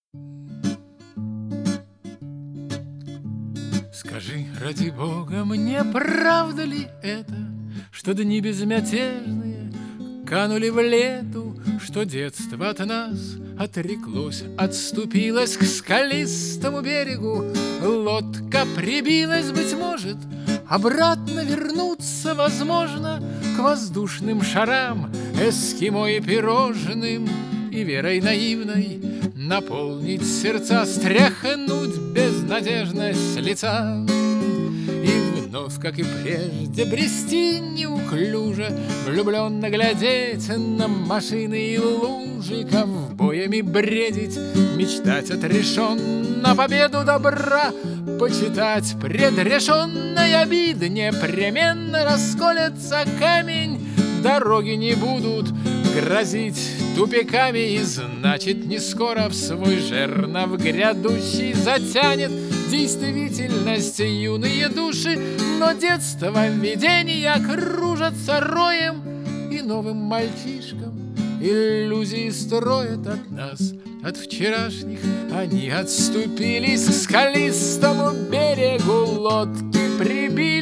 Скажи, ради Бога, мне правда ли это, что дни безмятежные канули в лету, что детство от нас отреклось, отступилось к скалистому берегу, лодка прибилась, быть может, обратно вернуться возможно к воздушным шарам, эскимо и пирожным, и верой наивной наполнить сердца, стряхнуть безнадежность с лица. И вновь, как и прежде, брести неуклюже, влюбленно глядеть на машины и лужи, ковбоями бредить, мечтать отрешенно победу добра, почитать предрешенной обид, непременно расколется камень, дороги не будут грозить тупиками, и значит, не скоро в свой жернов грядущий затянет действительность юные души, но детство видения кружатся роем, и новым мальчишкам иллюзии строят от нас, от вчерашних. Они отступились к скалистому берегу, лодки прибили